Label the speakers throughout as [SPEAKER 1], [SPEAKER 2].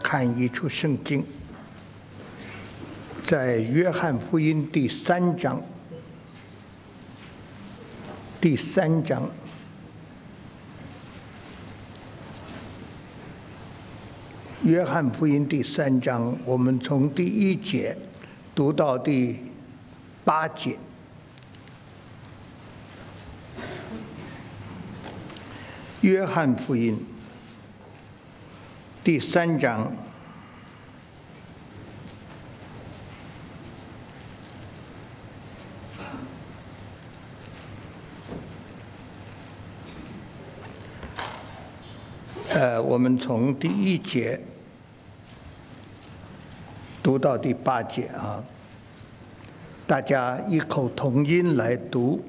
[SPEAKER 1] 看一处圣经，在约翰福音第3章。约翰福音第3章，我们从第1节读到第8节。约翰福音第3章我们从第1节读到第8节啊，大家异口同音来读。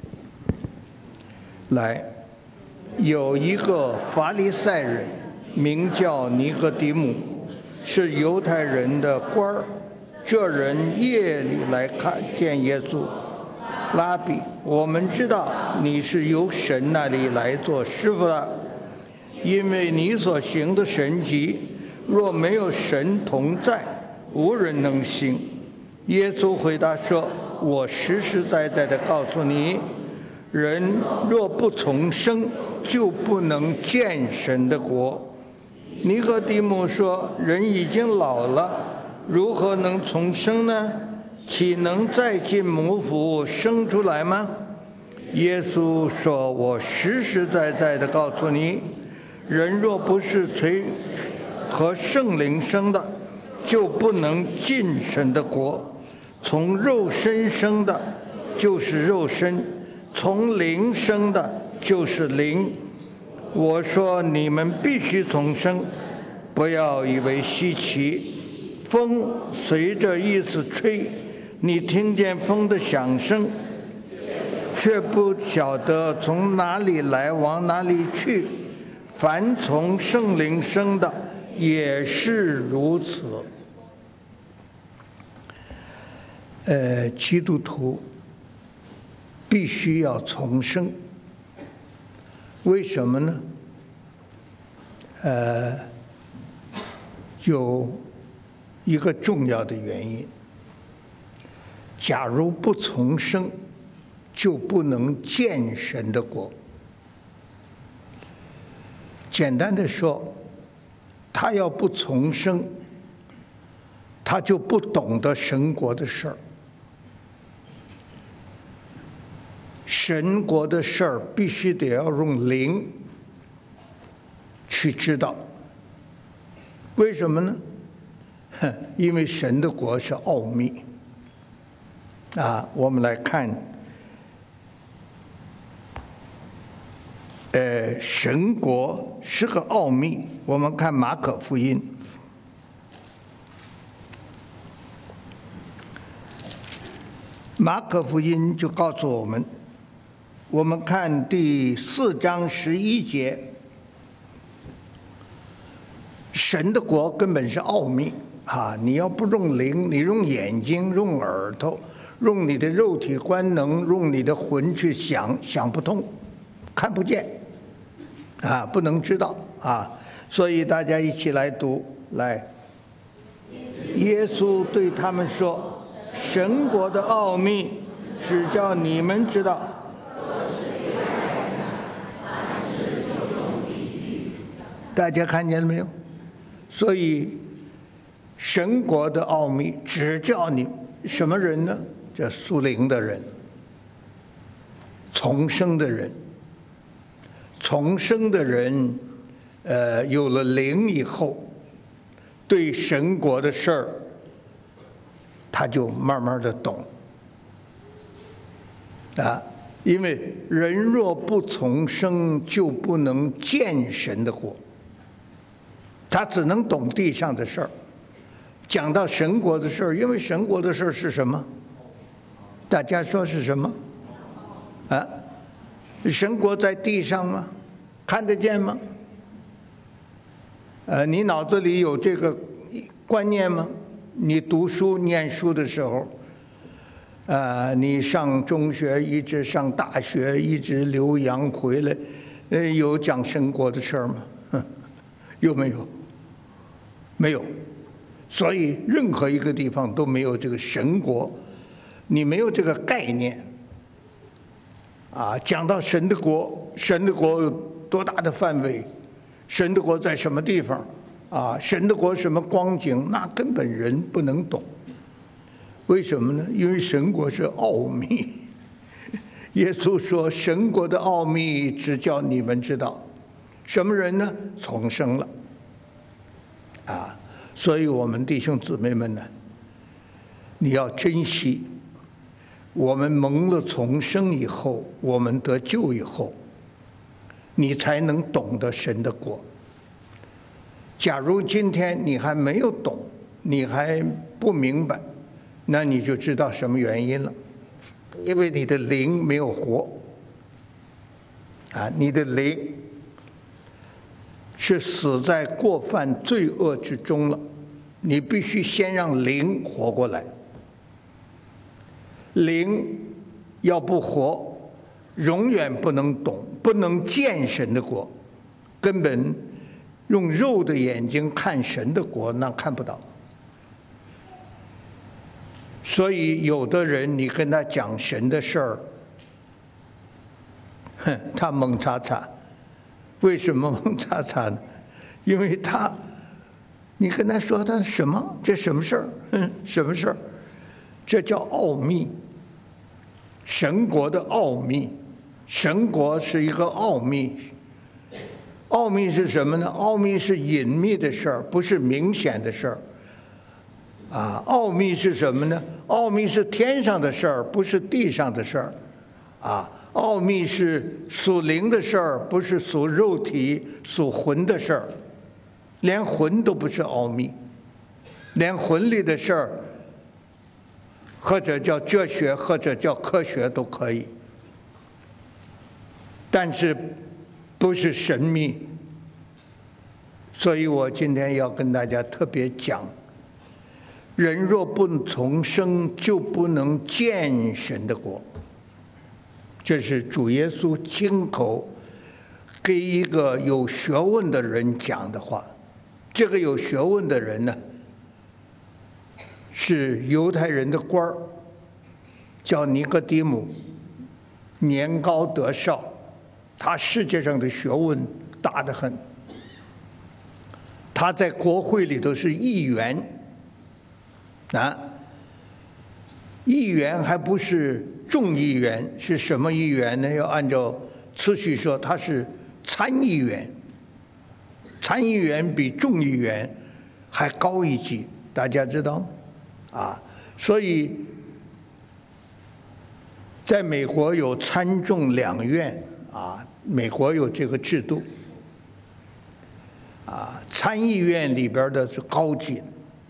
[SPEAKER 1] 来，有一个法利赛人，名叫尼哥底母，是犹太人的官儿。这人夜里来看见耶稣，拉比，我们知道你是由神那里来做师傅的，因为你所行的神迹，若没有神同在，无人能行。耶稣回答说，我实实在在地告诉你，人若不重生，就不能见神的国。尼哥底母说，人已经老了，如何能重生呢？岂能再进母腹生出来吗？耶稣说，我实实在在地告诉你，人若不是和圣灵生的，就不能进神的国。从肉身生的，就是肉身；从灵生的，就是灵。我说你们必须重生，不要以为稀奇。风随着意思吹，你听见风的响声，却不晓得从哪里来，往哪里去。凡从圣灵生的，也是如此。基督徒必须要重生，为什么呢？有一个重要的原因，假如不重生，就不能见神的国。简单的说，他要不重生，他就不懂得神国的事儿。神国的事儿必须得要用灵去知道。为什么呢？因为神的国是奥秘啊。我们来看神国是个奥秘。我们看马可福音，马可福音就告诉我们，我们看第4章11节，神的国根本是奥秘啊！你要不用灵，你用眼睛、用耳朵、用你的肉体官能、用你的魂去想，想不通，看不见啊，不能知道啊。所以大家一起来读，来，耶稣对他们说，神国的奥秘只叫你们知道。大家看见了没有？所以神国的奥秘只叫你什么人呢？这属灵的人，重生的人。重生的人有了灵以后，对神国的事儿他就慢慢的懂啊。因为人若不重生，就不能见神的国。他只能懂地上的事儿，讲到神国的事儿，因为神国的事儿是什么？大家说是什么？啊，神国在地上吗？看得见吗？你脑子里有这个观念吗？你读书念书的时候，你上中学一直上大学，一直留洋回来，有讲神国的事儿吗？有没有？ 没有。所以任何一个地方都没有这个神国，你没有这个概念。讲到神的国，神的国有多大的范围？神的国在什么地方？神的国什么光景？那根本人不能懂。为什么呢？因为神国是奥秘。耶稣说：“神国的奥秘只叫你们知道。”什么人呢？重生了。所以我们弟兄姊妹们呢，你要珍惜。我们蒙了重生以后，我们得救以后，你才能懂得神的国。假如今天你还没有懂，你还不明白，那你就知道什么原因了。因为你的灵没有活。你的灵是死在过犯罪恶之中了。你必须先让灵活过来。灵要不活，永远不能懂，不能见神的国，根本用肉的眼睛看神的国，那看不到。所以有的人你跟他讲神的事儿，他蒙查查。为什么蒙查查呢？因为你跟他说他什么？这什么事儿？什么事儿？这叫奥秘。神国的奥秘，神国是一个奥秘。奥秘是什么呢？奥秘是隐秘的事儿，不是明显的事儿。奥秘是什么呢？奥秘是天上的事儿，不是地上的事儿。奥秘是属灵的事儿，不是属肉体、属魂的事儿。连魂都不是奥秘，连魂里的事儿，或者叫哲学，或者叫科学都可以，但是不是神秘。所以我今天要跟大家特别讲，人若不重生，就不能见神的国。这是主耶稣亲口给一个有学问的人讲的话。这个有学问的人呢，是犹太人的官儿，叫尼哥底母，年高德少，他世界上的学问大得很。他在国会里头是议员，议员还不是众议员，是什么议员呢？要按照次序说，他是参议员。参议员比众议员还高一级，大家知道吗？所以在美国有参众两院，美国有这个制度。参议院里边的是高级，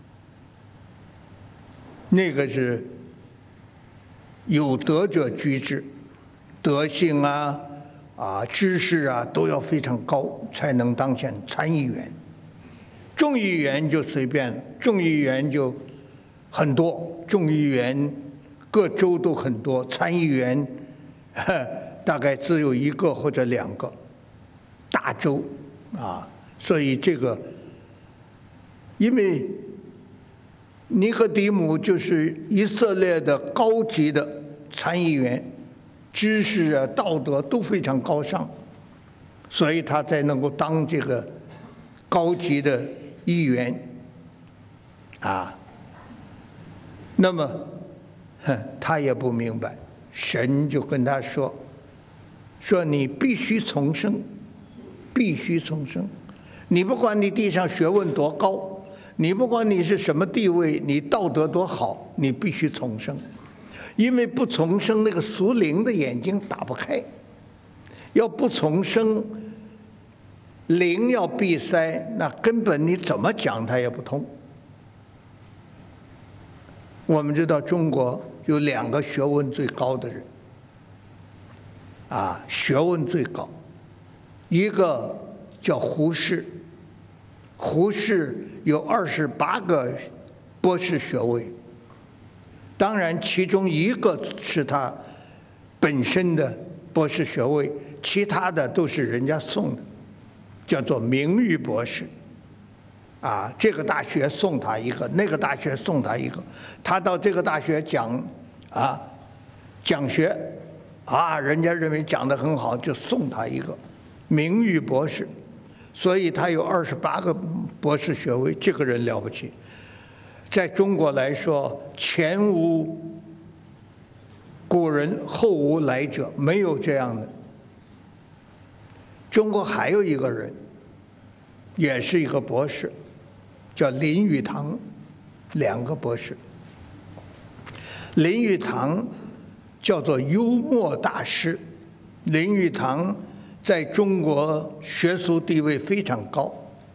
[SPEAKER 1] 那个是有德者居之，德性知识都要非常高，才能当选参议员。众议员就随便，众议员就很多，众议员各州都很多，参议员大概只有1个或者2个大州所以这个，因为尼哥底母就是以色列的高级的参议员。知识道德都非常高尚，所以他才能够当这个高级的议员那么他也不明白，神就跟他说你必须重生，必须重生。你不管你地上学问多高，你不管你是什么地位，你道德多好，你必须重生。因为不重生，那个属灵的眼睛打不开。要不重生，灵要闭塞，那根本你怎么讲它也不通。我们知道中国有2个学问最高的人，学问最高，一个叫胡适，胡适有28个博士学位。当然，其中1个是他本身的博士学位，其他的都是人家送的，叫做名誉博士。 这个大学送他一个，那个大学送他一个，他到这个大学讲学，人家认为讲得很好，就送他一个名誉博士，所以他有28个博士学位，这个人了不起。在中国来说，前无古人，后无来者，没有这样的。中国还有一个人，也是一个博士，叫林语堂，2个博士。林语堂叫做幽默大师，林语堂在中国学术地位非常高，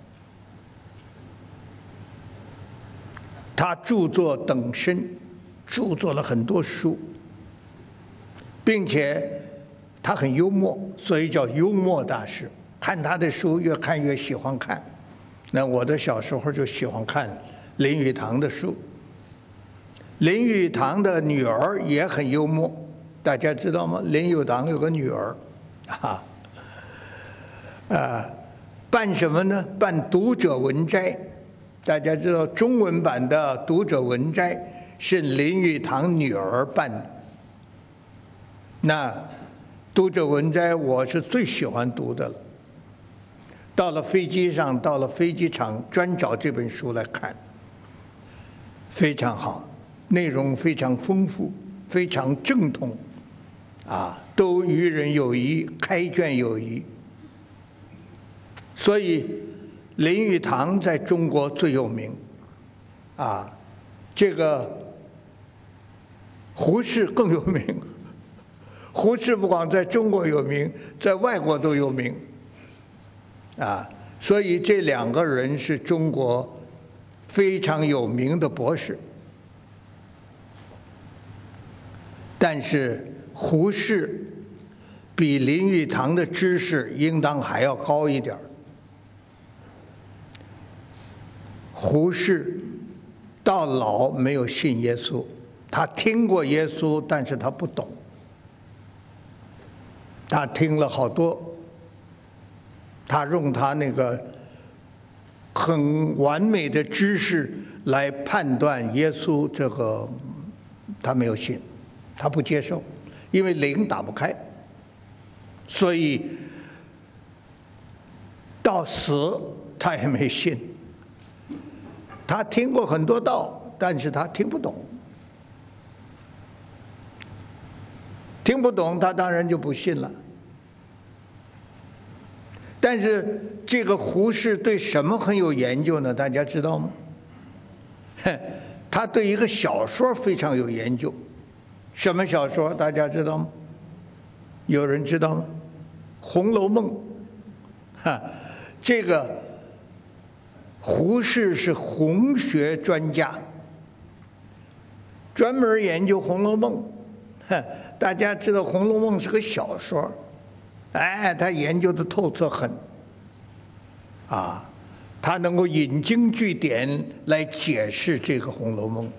[SPEAKER 1] 他著作等身，著作了很多书，并且他很幽默，所以叫幽默大师。看他的书越看越喜欢看，那我的小时候就喜欢看林语堂的书。林语堂的女儿也很幽默，大家知道吗？林语堂有个女儿，办什么呢？办读者文摘。大家知道中文版的读者文摘是林语堂女儿办的。那读者文摘我是最喜欢读的了。到了飞机上，到了飞机场，专找这本书来看，非常好，内容非常丰富，非常正统，都于人有益，开卷有益。所以林语堂在中国最有名，这个胡适更有名。胡适不光在中国有名，在外国都有名，所以这2个人是中国非常有名的博士。但是胡适比林语堂的知识应当还要高一点。胡适到老没有信耶稣，他听过耶稣，但是他不懂。他听了好多，他用他那个很完美的知识来判断耶稣，这个他没有信，他不接受，因为灵打不开，所以到死他也没信。他听过很多道，但是他听不懂，听不懂他当然就不信了。但是这个胡适对什么很有研究呢？大家知道吗？他对一个小说非常有研究。什么小说？大家知道吗？有人知道吗？《红楼梦》。这个胡适是红学专家，专门研究《红楼梦》。大家知道《红楼梦》是个小说，他研究的透彻很，他能够引经据典来解释这个《红楼梦》。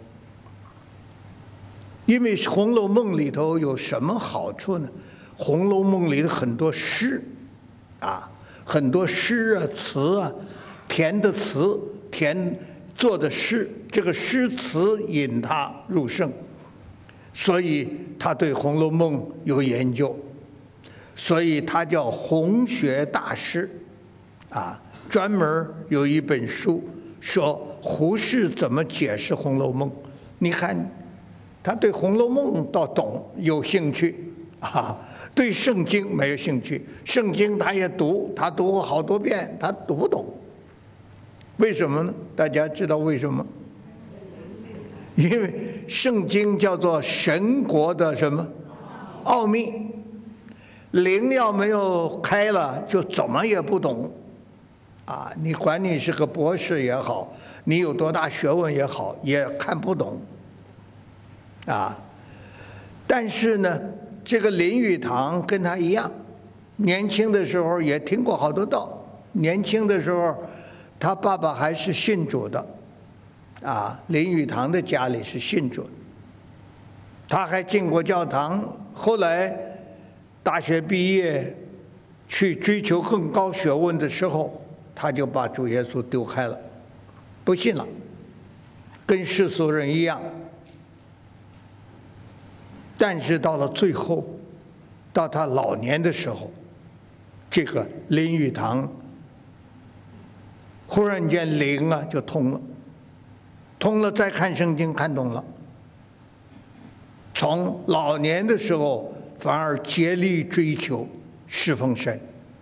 [SPEAKER 1] 因为《红楼梦》里头有什么好处呢？《红楼梦》里的很多诗，很多诗词填的词，填做的诗，这个诗词引他入胜，所以他对《红楼梦》有研究，所以他叫红学大师，专门有一本书说胡适怎么解释《红楼梦》。你看，他对《红楼梦》倒懂，有兴趣，对圣经没有兴趣。圣经他也读，他读过好多遍，他读不懂。为什么呢？大家知道为什么？因为圣经叫做神国的什么奥秘，灵要没有开了，就怎么也不懂。你管你是个博士也好，你有多大学问也好，也看不懂。但是呢，这个林语堂跟他一样，年轻的时候也听过好多道。年轻的时候，他爸爸还是信主的，林语堂的家里是信主的，他还进过教堂。后来大学毕业，去追求更高学问的时候，他就把主耶稣丢开了， 不信了，跟世俗人一样。但是到了最后，到他老年的时候，这个林语堂忽然间灵啊就通了，通了再看圣经看懂了，从老年的时候反而竭力追求侍奉神。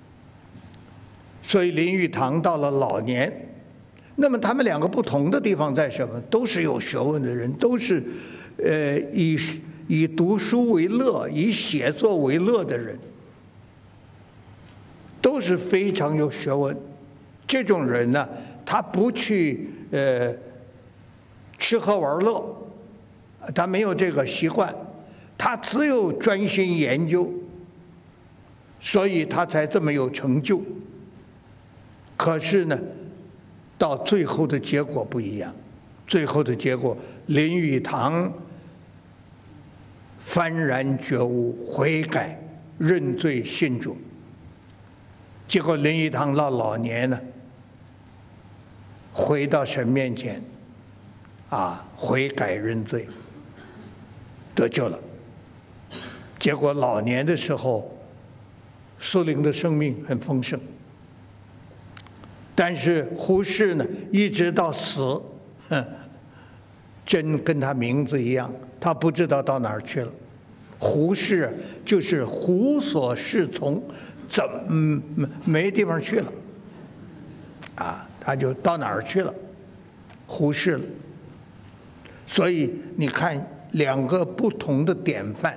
[SPEAKER 1] 所以林语堂到了老年，那么他们两个不同的地方在什么？都是有学问的人，都是以读书为乐，以写作为乐的人，都是非常有学问。这种人呢，他不去吃喝玩乐，他没有这个习惯，他只有专心研究，所以他才这么有成就。可是呢，到最后的结果不一样，最后的结果，林语堂幡然觉悟，悔改，认罪信主。结果林语堂到老年呢，回到神面前，悔改认罪，得救了。结果老年的时候，属灵的生命很丰盛。但是胡适呢，一直到死，真跟他名字一样，他不知道到哪儿去了。胡适就是无所适从，没地方去了，他就到哪儿去了，胡适了。所以你看，两个不同的典范，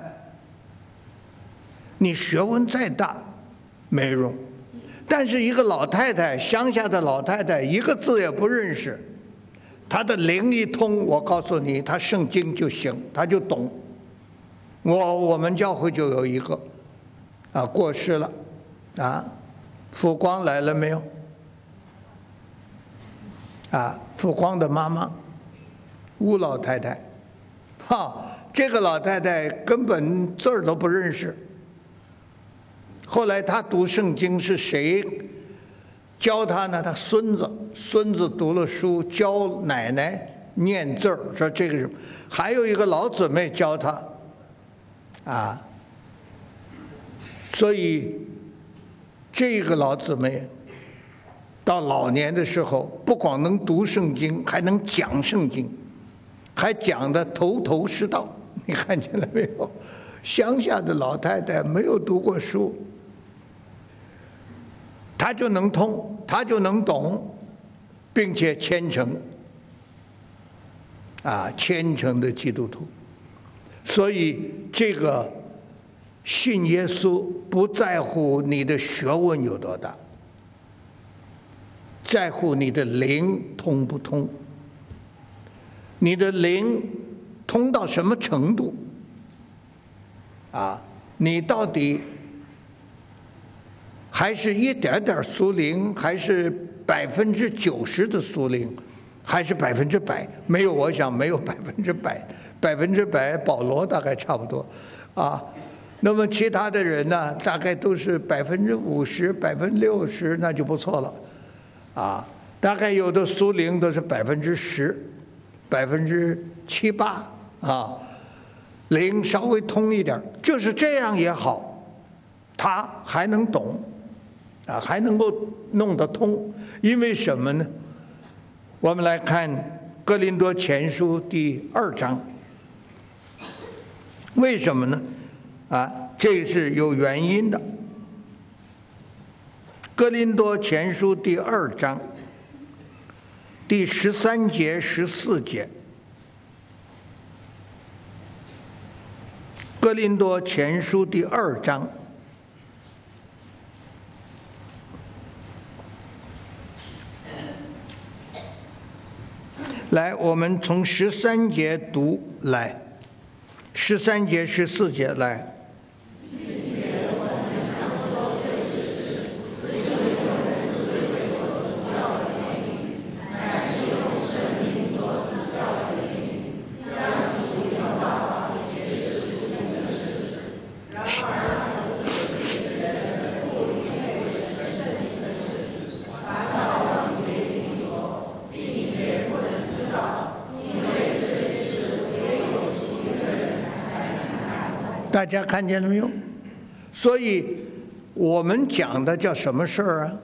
[SPEAKER 1] 你学问再大没用。但是一个老太太，乡下的老太太，一个字也不认识，她的灵一通，我告诉你，她圣经就行，她就懂。我们教会就有一个，过世了，富光来了没有？富光的妈妈，吴老太太，这个老太太根本字儿都不认识。后来他读圣经是谁教他呢？他孙子读了书，教奶奶念字儿，说这个人。还有一个老姊妹教他，所以这个老姊妹到老年的时候，不光能读圣经，还能讲圣经，还讲得头头是道。你看见了没有？乡下的老太太没有读过书，他就能通，他就能懂，并且虔诚，虔诚的基督徒。所以这个信耶稣不在乎你的学问有多大，在乎你的灵通不通，你的灵通到什么程度？你到底还是一点点属灵，还是90%的属灵，还是100%？没有，我想没有100%，100%保罗大概差不多，那么其他的人呢，大概都是50%、60%，那就不错了，大概有的属灵都是10%、7%、8%，灵稍微通一点，就是这样也好，他还能懂。还能够弄得通，因为什么呢？我们来看《哥林多前书》第2章，为什么呢？这是有原因的。《哥林多前书》第2章第13节、14节，《哥林多前书》第2章。来，我们从13节读来，13节、14节来。 大家看见了没有？所以我们讲的叫什么事儿啊？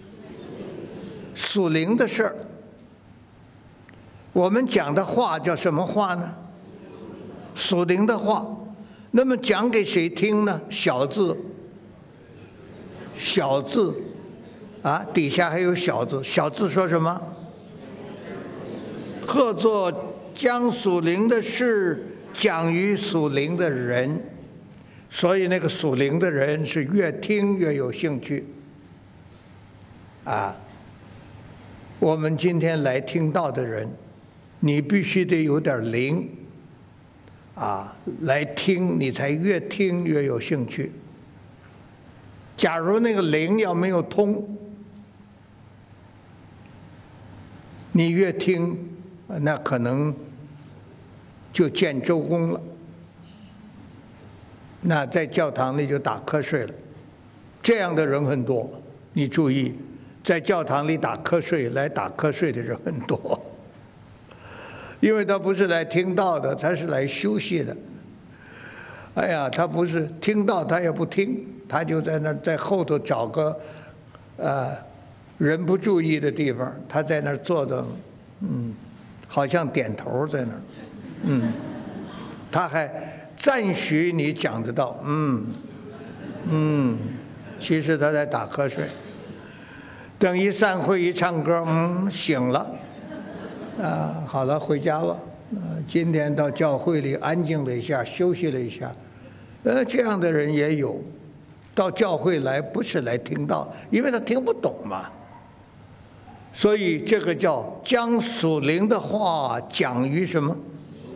[SPEAKER 1] 属灵的事儿。我们讲的话叫什么话呢？属灵的话。那么讲给谁听呢？小字，小字，啊，底下还有小字。小字说什么？或作将属灵的事讲于属灵的人。所以那个属灵的人是越听越有兴趣。啊，我们今天来听到的人，你必须得有点灵。啊，来听你才越听越有兴趣。假如那个灵要没有通，你越听，那可能就见周公了。那在教堂里就打瞌睡了。这样的人很多，你注意，在教堂里打瞌睡，来打瞌睡的人很多。因为他不是来听道的，他是来休息的。哎呀，他不是听道，他也不听，他就在那在后头找个人不注意的地方，他在那坐着，好像点头在那儿，他还赞许你讲得到，其实他在打瞌睡。等一散会一唱歌，醒了。好了，回家吧。今天到教会里安静了一下，休息了一下。这样的人也有，到教会来不是来听道，因为他听不懂嘛。所以这个叫将属灵的话讲于什么？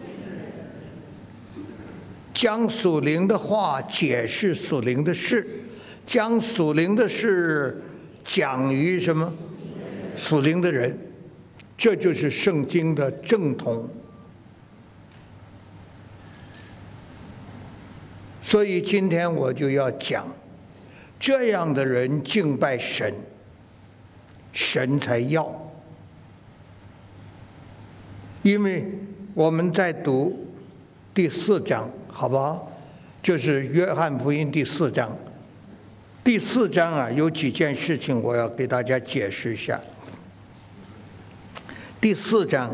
[SPEAKER 1] 将属灵的话解释属灵的事，将属灵的事讲于什么？属灵的人。这就是圣经的正统。所以今天我就要讲，这样的人敬拜神，神才要。因为我们在读第4章，好不好？就是约翰福音第4章。第4章啊，有几件事情我要给大家解释一下。第4章，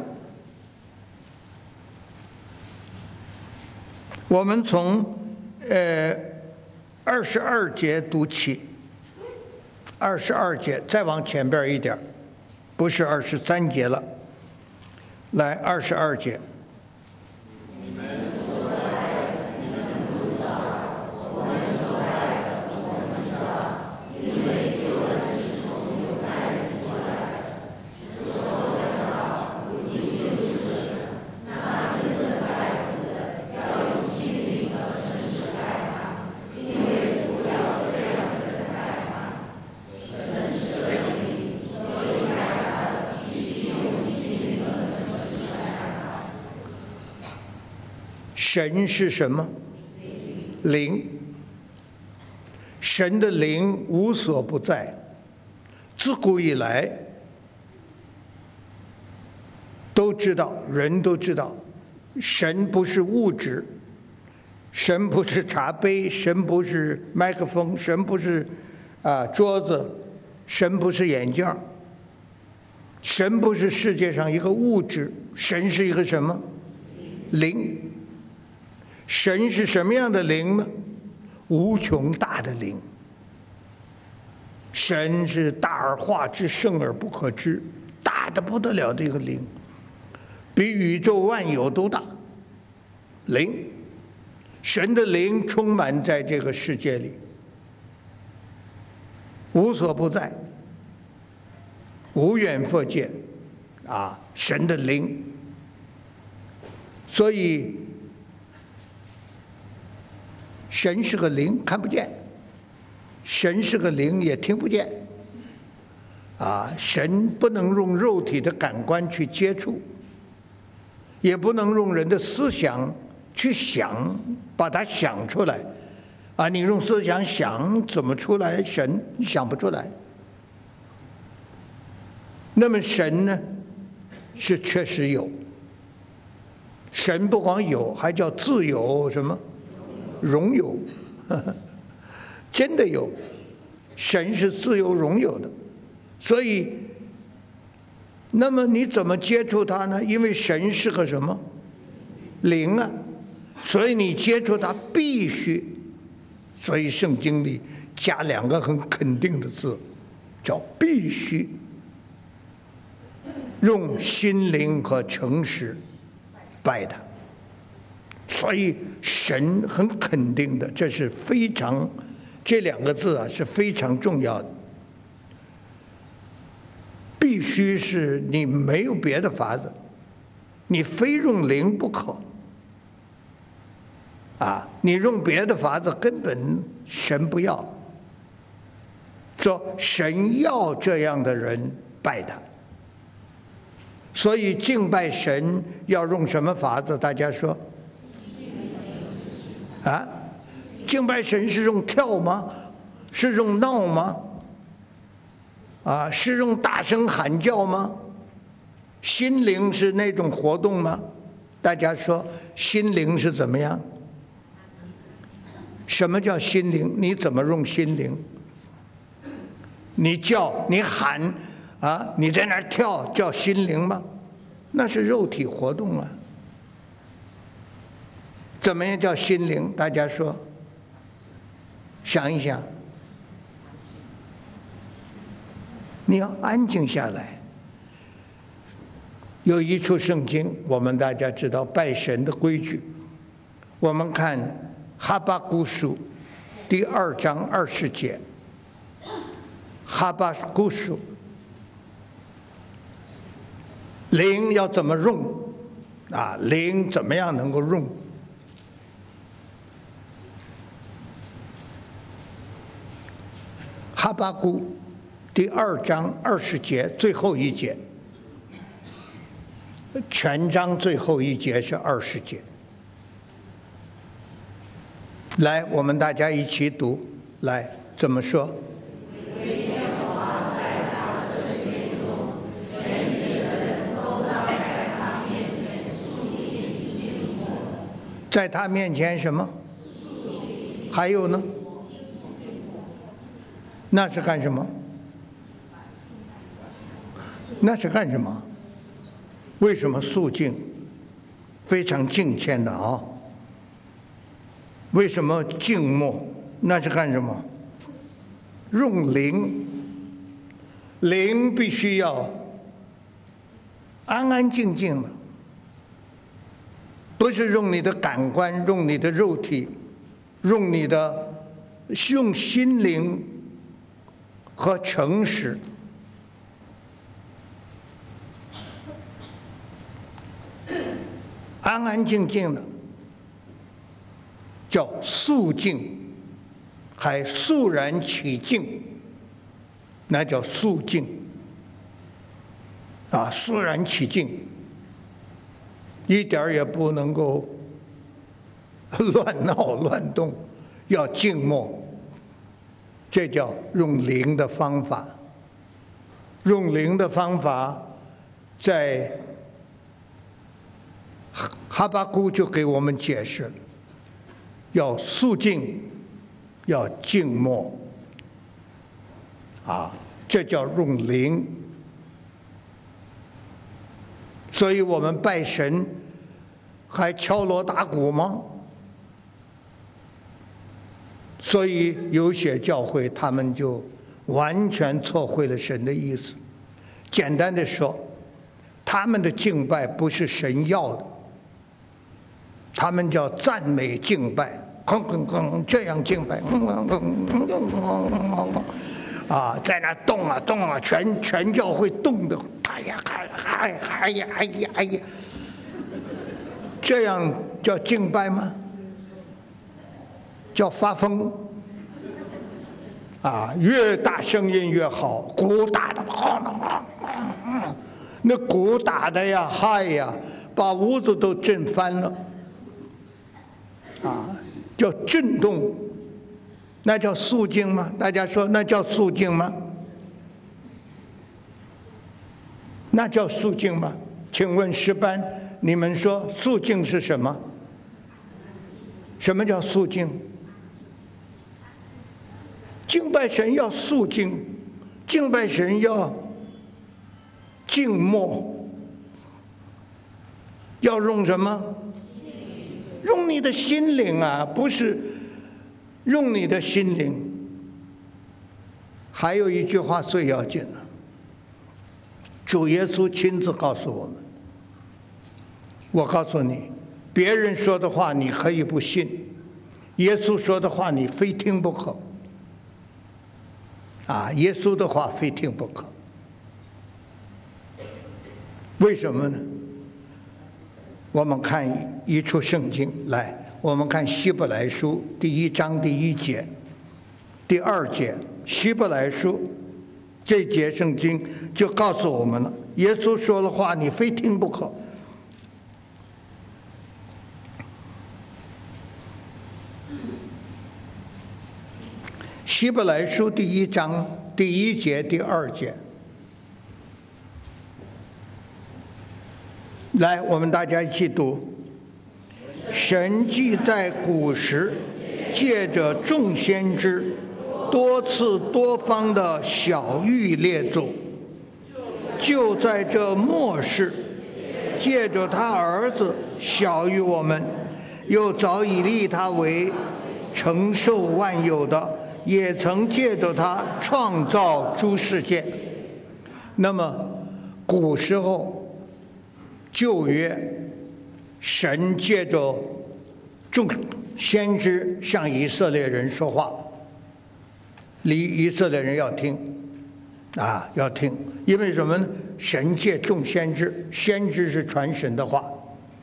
[SPEAKER 1] 我们从22节读起，22节再往前边一点，不是23节了，来22节。神是什么？灵。神的灵无所不在，自古以来都知道，人都知道，神不是物质，神不是茶杯，神不是麦克风，神不是桌子，神不是眼镜，神不是世界上一个物质，神是一个什么？灵。神是什么样的灵呢？无穷大的灵。神是大而化之，圣而不可知，大得不得了的一个灵，比宇宙万有都大。灵，神的灵充满在这个世界里，无所不在，无远弗届，神的灵。所以神是个灵，看不见；神是个灵，也听不见。神不能用肉体的感官去接触，也不能用人的思想去想，把它想出来。你用思想想怎么出来神？你想不出来。那么神呢，是确实有。神不光有，还叫自有什么？ 荣有，真的有，神是自由荣有的，所以，那么你怎么接触他呢？因为神是个什么？灵啊，所以你接触他必须，所以圣经里加2个很肯定的字，叫必须，用心灵和诚实拜他。所以神很肯定的，这是非常，这2个字啊是非常重要的。必须是你没有别的法子，你非用灵不可。啊，你用别的法子根本神不要。说神要这样的人拜他。所以敬拜神要用什么法子？大家说？啊，敬拜神是用跳吗？是用闹吗？啊，是用大声喊叫吗？心灵是那种活动吗？大家说心灵是怎么样？什么叫心灵？你怎么用心灵？你叫，你喊，啊，你在那儿跳，叫心灵吗？那是肉体活动啊。怎么样叫心灵？大家说，想一想，你要安静下来。有一处圣经，我们大家知道拜神的规矩。我们看哈巴谷书第2章20节，哈巴谷书，灵要怎么用？啊，灵怎么样能够用？哈巴谷第2章20节最后一节，全章最后一节是20节。来，我们大家一起读，来，怎么说？在他面前什么？还有呢？那是干什么？那是干什么？为什么肃静？非常敬虔的啊。为什么静默？那是干什么？用灵，灵必须要安安静静的，不是用你的感官，用你的肉体，用心灵和诚实。安安静静的叫肃静，还肃然起敬，那叫肃静。啊，肃然起敬，一点也不能够乱闹乱动，要静默。这叫用灵的方法。用灵的方法，在哈巴谷就给我们解释了，要肃静，要静默，啊，这叫用灵。所以我们拜神还敲锣打鼓吗？所以有些教会他们就完全错会了神的意思。简单的说，他们的敬拜不是神要的，他们叫赞美敬拜，这样敬拜，啊，在那动啊动啊，全教会动的，哎呀，这样叫敬拜吗？叫发疯。啊，越大声音越好，鼓打的，那鼓打的呀，嗨呀，把屋子都震翻了。啊，叫震动，那叫肃静吗？大家说那叫肃静吗？那叫肃静吗？请问诗班，你们说肃静是什么？ 什么叫肃静？敬拜神要肃静，敬拜神要静默，要用什么？用你的心灵啊，不是用你的心灵。还有一句话最要紧了，主耶稣亲自告诉我们，我告诉你，别人说的话你可以不信，耶稣说的话你非听不可。耶稣的话非听不可。为什么呢？我们看一处圣经来，我们看希伯来书第1章第1节、第2节。希伯来书这节圣经就告诉我们了，耶稣说的话你非听不可。希伯来书第1章第1节、第2节，来，我们大家一起读。神既在古时借着众先知多次多方的晓谕列祖，就在这末世借着他儿子晓谕我们，又早已立他为承受万有的，也曾借着他创造诸世界。那么古时候旧约，神借着众先知向以色列人说话，以色列人要听要听，因为什么呢？神借众先知，先知是传神的话。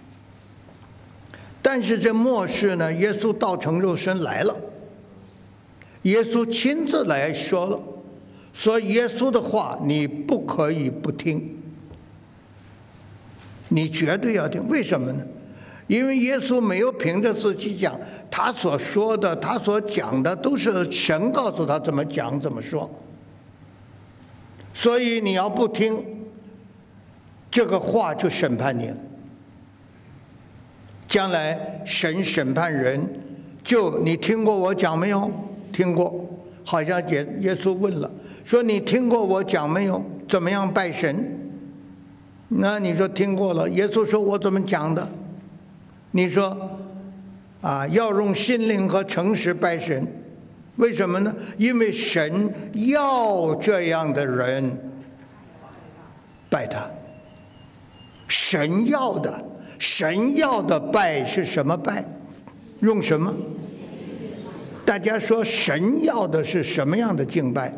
[SPEAKER 1] 但是这末世呢，耶稣道成肉身来了，耶稣亲自来说了，所以耶稣的话你不可以不听，你绝对要听。为什么呢？因为耶稣没有凭着自己讲，他所说的他所讲的都是神告诉他怎么讲怎么说。所以你要不听这个话，就审判你了。将来神审判人，就你听过我讲没有？听过。好像耶稣问了，说你听过我讲没有？怎么样拜神？那你说听过了。耶稣说我怎么讲的？你说要用心灵和诚实拜神。为什么呢？因为神要这样的人拜他。神要的拜是什么拜？用什么？大家说神要的是什么样的敬拜？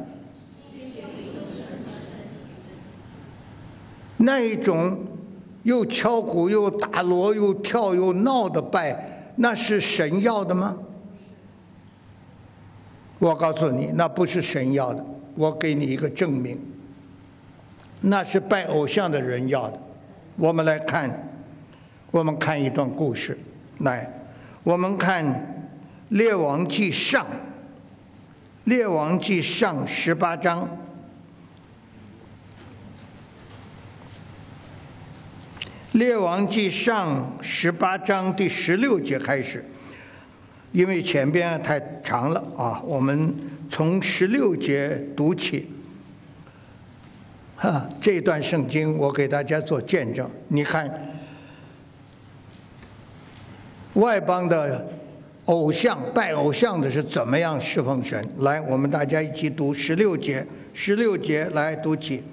[SPEAKER 1] 那一种又敲鼓又打锣又跳又闹的拜，那是神要的吗？我告诉你，那不是神要的。我给你一个证明，那是拜偶像的人要的。我们看一段故事。来，我们看列王纪上18章。列王纪上18章第16节开始，因为前边太长了我们从16节读起。这段圣经我给大家做见证。你看，外邦的拜偶像的是怎么样侍奉神？来，我们大家一起读16节，来读起。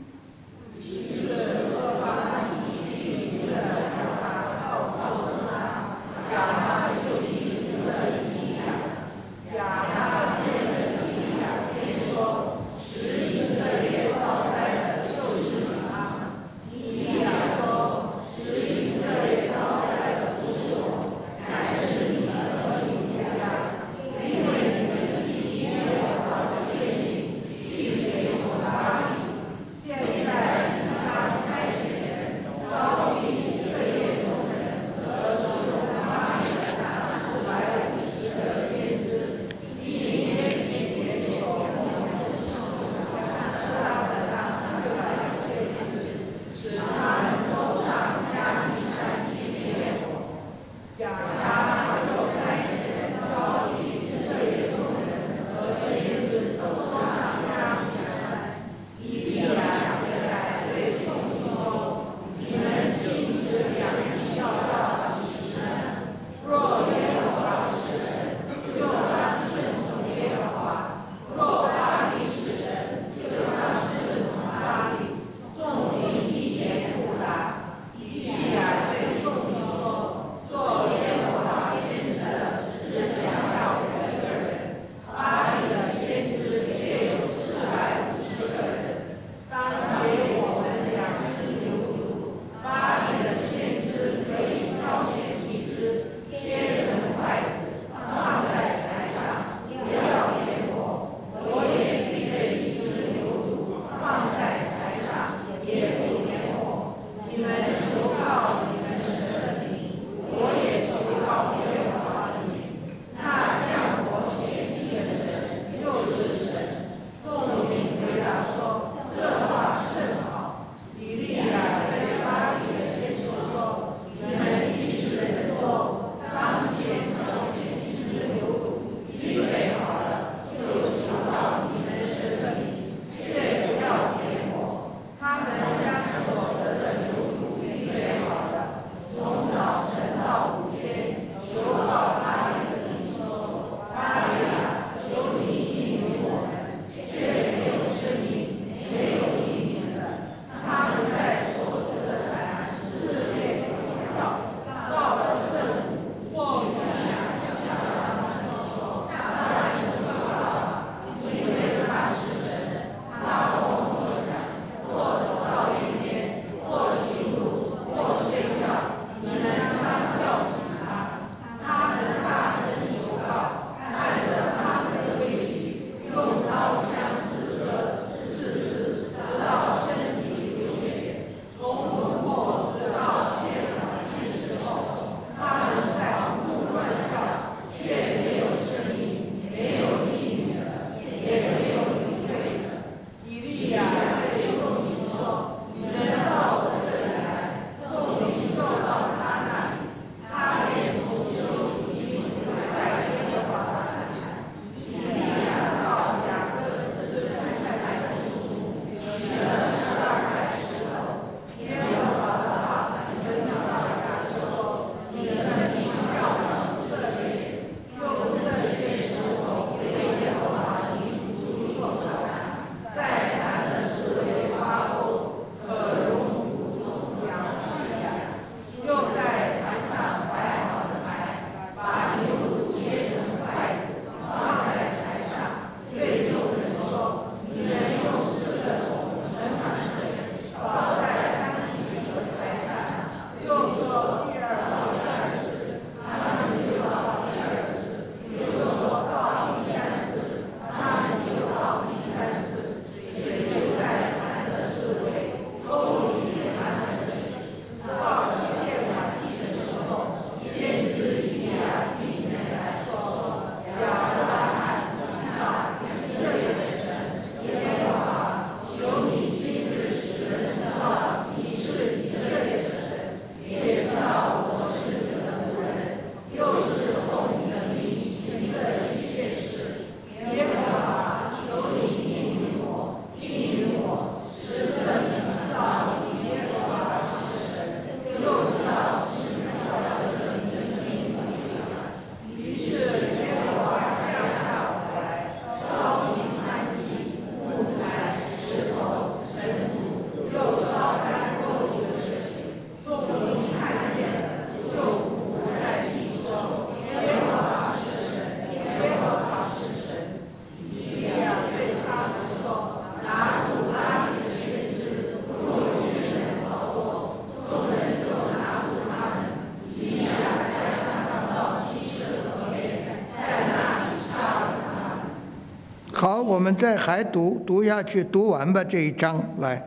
[SPEAKER 1] 们再还读下去，读完吧这一章来。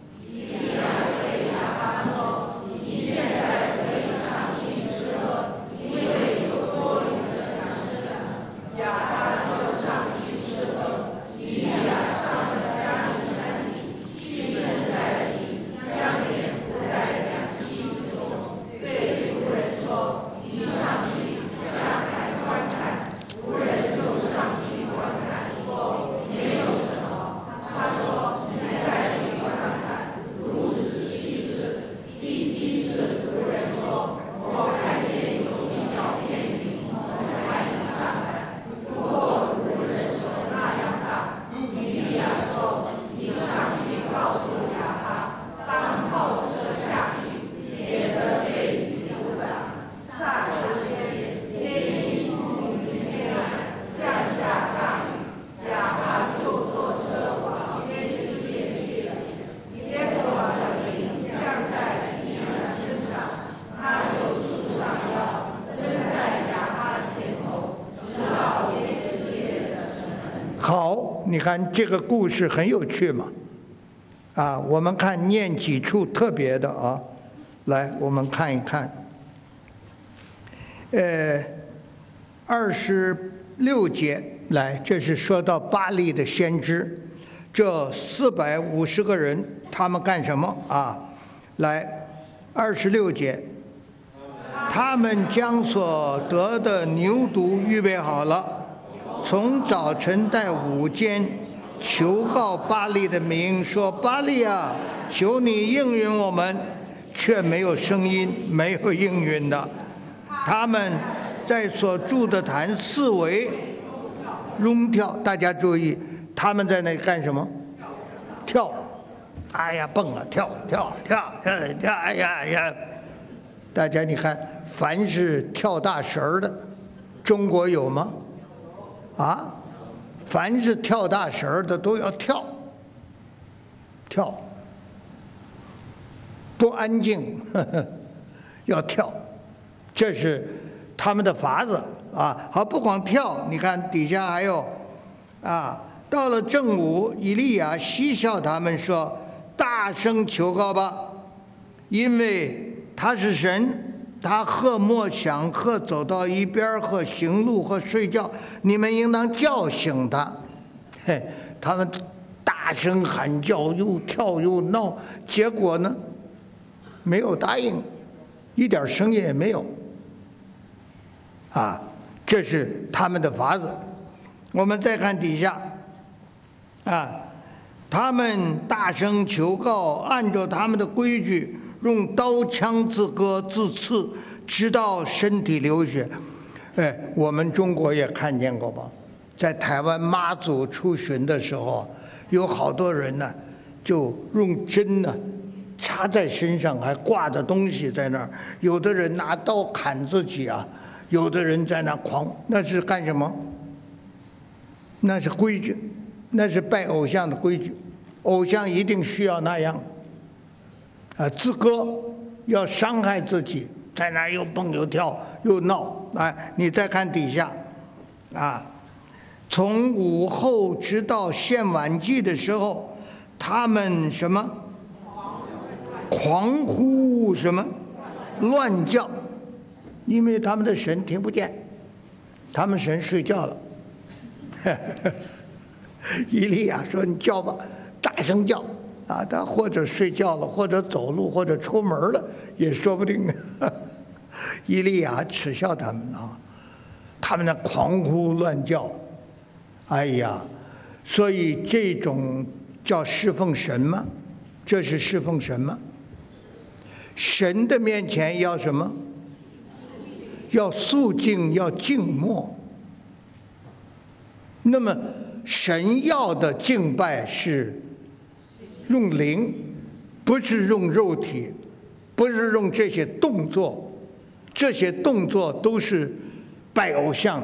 [SPEAKER 1] 好，你看这个故事很有趣嘛，我们看念几处特别的啊，来我们看一看。26节来，这是说到巴力的先知，这450个人他们干什么啊？来，26节，他们将所得的牛犊预备好了。从早晨到午间，求告巴力的名，说：巴力啊，求你应允我们，却没有声音，没有应允的。他们在所住的坛四围拥跳，大家注意，他们在那干什么？跳，哎呀，蹦啊，跳，哎呀！大家你看，凡是跳大神的，中国有吗？凡是跳大神的都要跳，不安静，要跳，这是他们的法子啊。好，不光跳，你看底下还有到了正午，以利亚嬉笑他们说：大声求告吧，因为他是神。他或默想，或走到一边，或行路，或睡觉，你们应当叫醒他。他们大声喊叫，又跳又闹，结果呢，没有答应，一点声音也没有。这是他们的法子。我们再看底下，他们大声求告，按照他们的规矩。用刀枪自割自刺，直到身体流血。我们中国也看见过吧？在台湾妈祖出巡的时候，有好多人呢，就用针呢插在身上，还挂着东西在那儿。有的人拿刀砍自己啊，有的人在那狂，那是干什么？那是规矩，那是拜偶像的规矩。偶像一定需要那样。自割要伤害自己，在那又蹦又跳又闹。你再看底下，从午后直到献晚祭的时候，他们什么狂呼什么乱叫，因为他们的神听不见，他们神睡觉了。以利亚说：你叫吧，大声叫。他或者睡觉了，或者走路，或者出门了，也说不定。以利亚耻笑他们他们那狂呼乱叫，哎呀，所以这种叫侍奉神吗？这是侍奉神吗？神的面前要什么？要肃静，要静默。那么神要的敬拜是用灵，不是用肉体，不是用这些动作，这些动作都是拜偶像。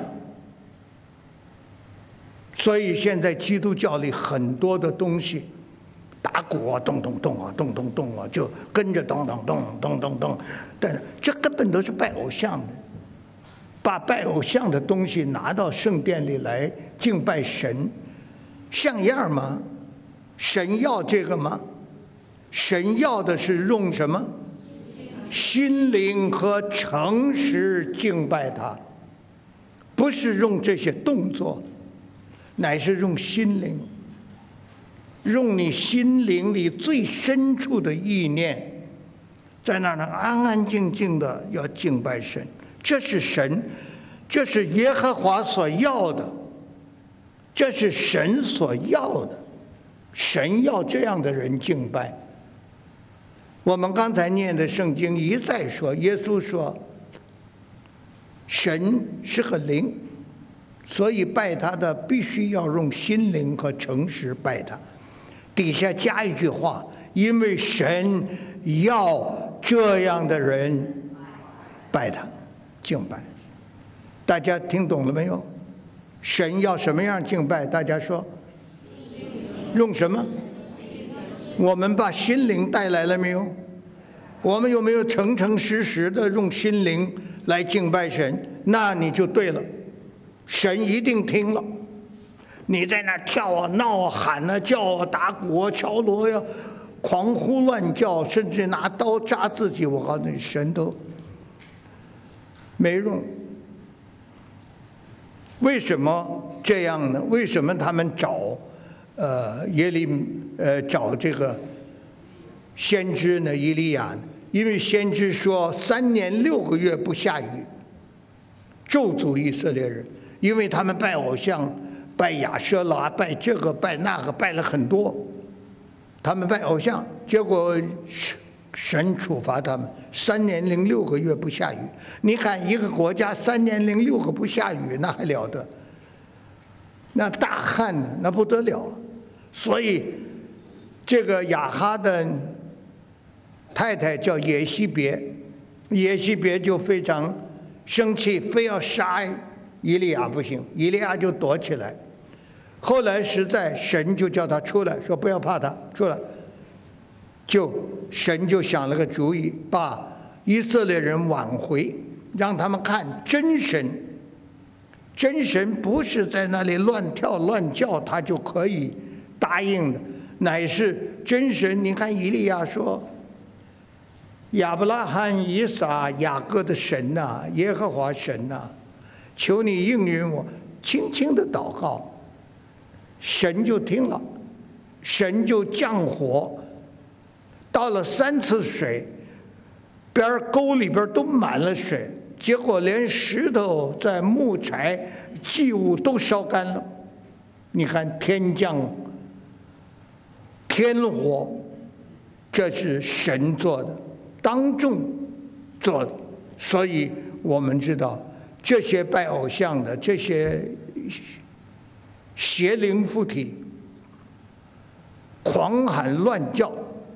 [SPEAKER 1] 所以现在基督教里很多的东西，打鼓咚咚咚咚咚咚就跟着咚咚咚咚咚咚，但是这根本都是拜偶像的，把拜偶像的东西拿到圣殿里来敬拜神， 像样吗？神要这个吗？神要的是用什么？心灵和诚实敬拜他，不是用这些动作，乃是用心灵，用你心灵里最深处的意念，在那儿安安静静的要敬拜神。这是神，这是耶和华所要的，这是神所要的。神要这样的人敬拜。我们刚才念的圣经一再说，耶稣说神是个灵，所以拜他的必须要用心灵和诚实拜他。底下加一句话，因为神要这样的人拜他敬拜。大家听懂了没有？神要什么样敬拜？大家说用什么？我们把心灵带来了没有？我们有没有诚诚实实的用心灵来敬拜神？那你就对了，神一定听了。你在那跳啊闹啊喊啊叫啊打鼓啊敲锣呀，狂呼乱叫，甚至拿刀扎自己，我告诉你，神都没用。为什么这样呢？为什么他们找找这个先知呢？以利亚呢？因为先知说3年6个月不下雨，咒诅以色列人，因为他们拜偶像，拜亚舍拉，拜这个拜那个，拜了很多。他们拜偶像，结果神处罚他们3年6个月不下雨。你看一个国家3年6个不下雨，那还了得？那大旱呢，那不得了。所以这个亚哈的太太叫耶西别，耶西别就非常生气，非要杀以利亚不行，以利亚就躲起来。后来实在神就叫他出来，说不要怕他，出来。神就想了个主意，把以色列人挽回，让他们看真神。真神不是在那里乱跳乱叫他就可以答应的，乃是真神。你看以利亚说，亚伯拉罕、以撒、雅各的神呐，耶和华神呐，求你应允我。轻轻的祷告，神就听了，神就降火，到了3次水，沟里边都满了水，结果连石头在木材祭物都烧干了。你看天降天火，这是神做的，当众做的。所以我们知道这些拜偶像的，这些邪灵附体，狂喊乱叫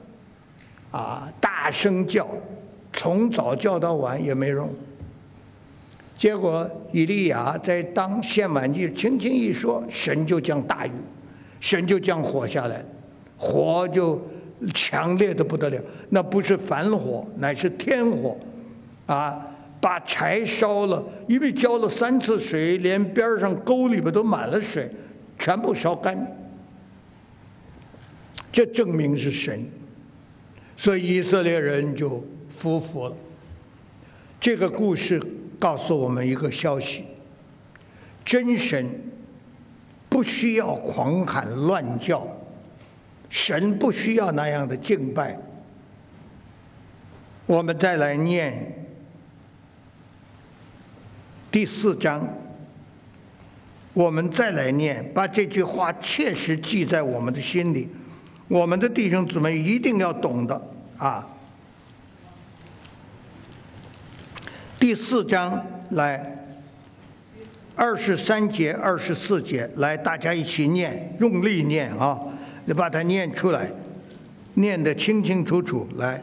[SPEAKER 1] 大声叫，从早叫到晚也没用。结果以利亚在当献晚祭，轻轻一说，神就降大雨，神就降火下来，火就强烈的不得了。那不是凡火，乃是天火把柴烧了，因为浇了3次水，连边上沟里边都满了水，全部烧干。这证明是神。所以以色列人就服了。这个故事告诉我们一个消息：真神不需要狂喊乱叫，神不需要那样的敬拜。我们再来念第4章，我们再来念，把这句话切实记在我们的心里。我们的弟兄姊妹一定要懂的第4章来23节、24节，来大家一起念，用力念你把它念出来，念得清清楚楚来。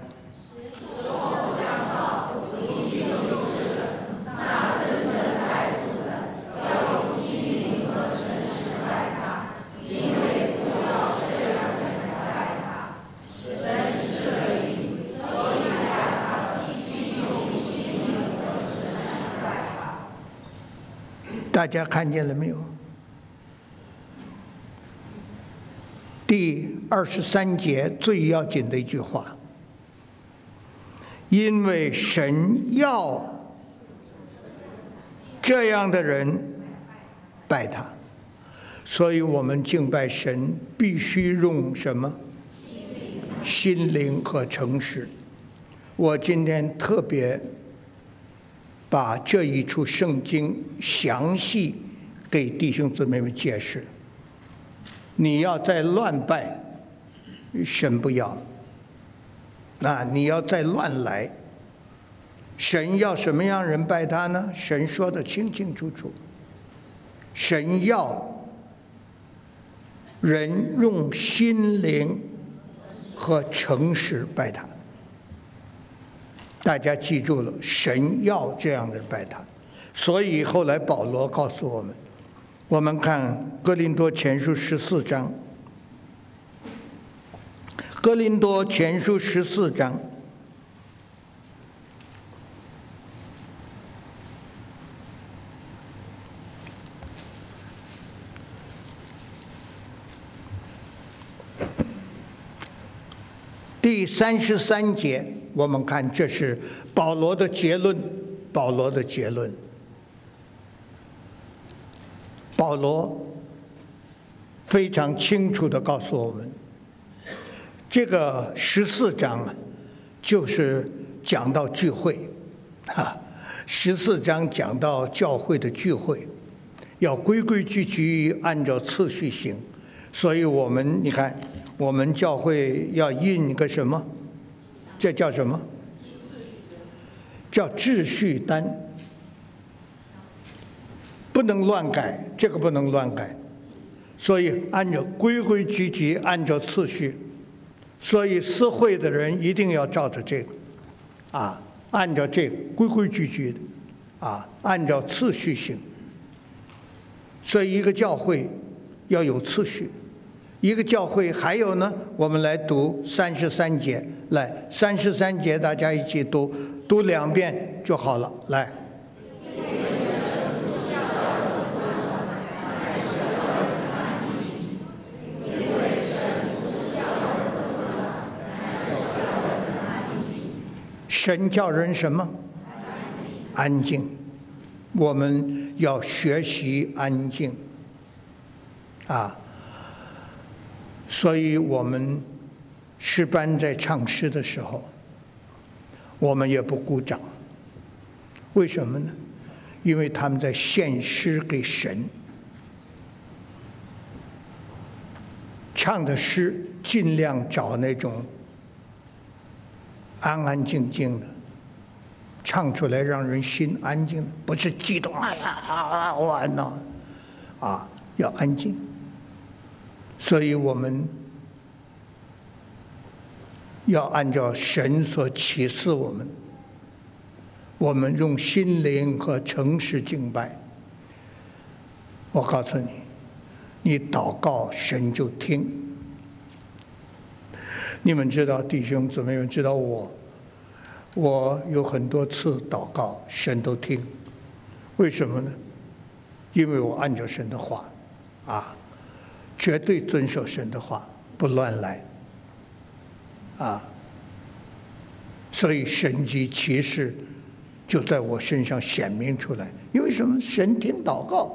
[SPEAKER 1] 大家看见了没有？ 第23节最要紧的一句话，因为神要这样的人拜他，所以我们敬拜神必须用什么？心灵和诚实。我今天特别把这一处圣经详细给弟兄姊妹们解释。你要再乱拜，神不要；你要再乱来，神要什么样人拜他呢？神说得清清楚楚，神要人用心灵和诚实拜他。大家记住了，神要这样的拜他。所以后来保罗告诉我们，我们看哥林多前书14章，哥林多前书14章第33节，我们看这是保罗的结论。保罗的结论，保罗非常清楚地告诉我们，这个14章就是讲到聚会，14章讲到教会的聚会，要规规矩矩按照次序行。所以我们你看，我们教会要印一个什么？这叫什么？叫秩序单，不能乱改，这个不能乱改。所以按照规规矩矩，按照次序。所以私会的人一定要照着这个，按照这个规规矩矩的，按照次序行。所以一个教会要有次序。一个教会还有呢，我们来读33节，来33节大家一起读2遍就好了。来，神叫人什么？安静。我们要学习安静，所以我们诗班在唱诗的时候，我们也不鼓掌。为什么呢？因为他们在献诗给神，唱的诗尽量找那种安安静静的，唱出来让人心安静，不是激动完了要安静。所以我们要按照神所启示我们用心灵和诚实敬拜。我告诉你，你祷告神就听。你们知道，弟兄姊妹们知道我有很多次祷告神都听。为什么呢？因为我按照神的话绝对遵守神的话，不乱来所以神迹奇事就在我身上显明出来。因为什么？神听祷告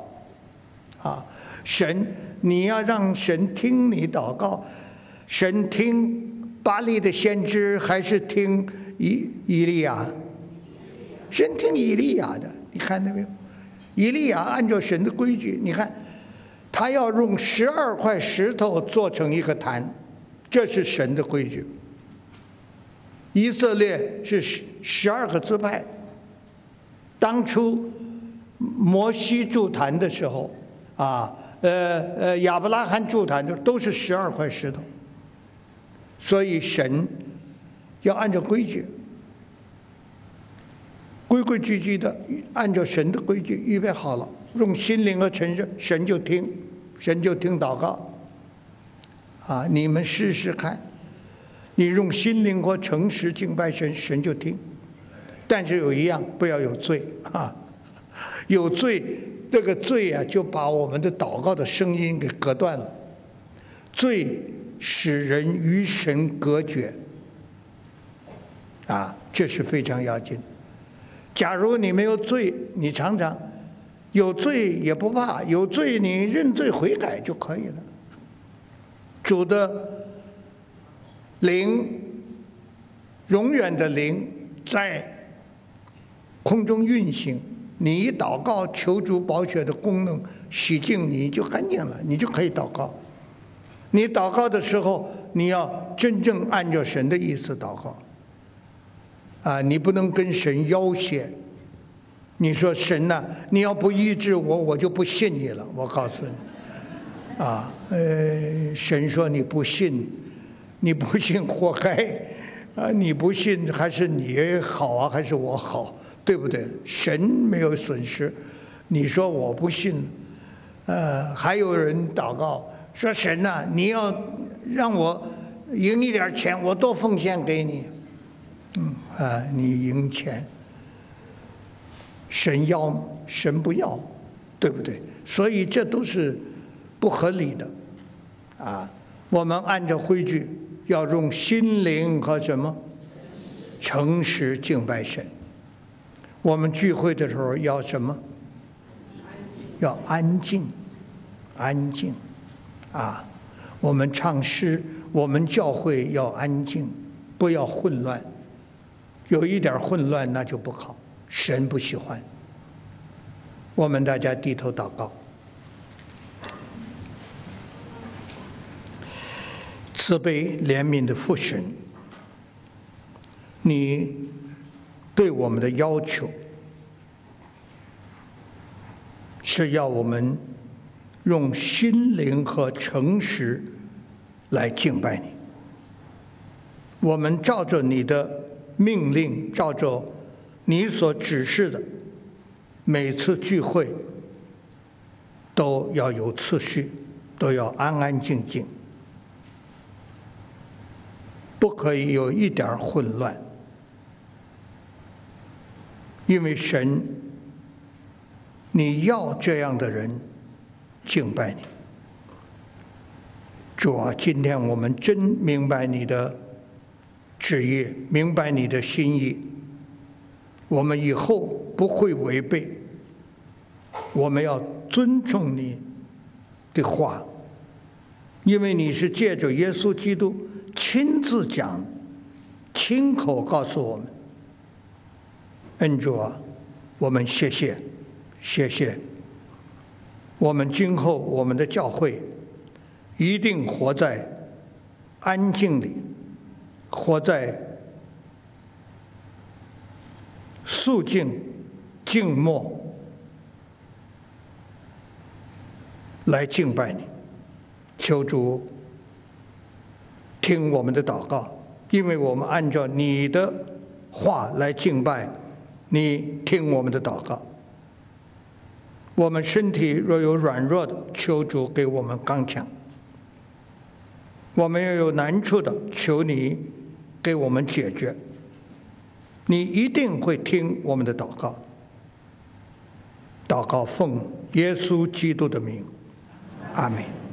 [SPEAKER 1] 你要让神听你祷告。神听巴力的先知还是听以利亚？神听以利亚的。你看到没有？以利亚按照神的规矩，你看他要用12块石头做成一个坛，这是神的规矩。以色列是12个支派，当初摩西筑坛的时候亚伯拉罕筑坛的都是12块石头。所以神要按照规矩，规规矩矩的按照神的规矩预备好了，用心灵和诚实，神就听祷告你们试试看，你用心灵和诚实敬拜神，神就听。但是有一样，不要有罪有罪，这个罪就把我们的祷告的声音给隔断了。罪使人与神隔绝。这是非常要紧。假如你没有罪，你常常有罪也不怕，有罪你认罪悔改就可以了。主的灵，永远的灵在空中运行，你一祷告，求主宝血的功能洗净你，就干净了，你就可以祷告。你祷告的时候，你要真正按照神的意思祷告。你不能跟神要挟。你说神呐，你要不医治我，我就不信你了。我告诉你，神说你不信，你不信活该。你不信还是你好还是我好，对不对？神没有损失。你说我不信，还有人祷告说神呐，你要让我赢一点钱，我多奉献给你。你赢钱，神要吗？神不要，对不对？所以这都是不合理的。我们按照规矩要用心灵和什么诚实敬拜神。我们聚会的时候要什么？要安静，安静。我们唱诗，我们教会要安静，不要混乱。有一点混乱那就不好，神不喜欢。我们大家低头祷告。慈悲怜悯的父神，你对我们的要求是要我们用心灵和诚实来敬拜你。我们照着你的命令，照着你所指示的，每次聚会都要有次序，都要安安静静，不可以有一点混乱。因为神，你要这样的人敬拜你。主啊，今天我们真明白你的旨意，明白你的心意，我们以后不会违背，我们要尊重你的话，因为你是借着耶稣基督亲自讲，亲口告诉我们。恩主啊，我们谢谢，谢谢。我们今后我们的教会一定活在安静里，活在肃静、静默来敬拜你。求主听我们的祷告，因为我们按照你的话来敬拜，你听我们的祷告。我们身体若有软弱的，求主给我们刚强；我们要有难处的，求你给我们解决。你一定会听我们的祷告。祷告奉耶稣基督的名，阿们。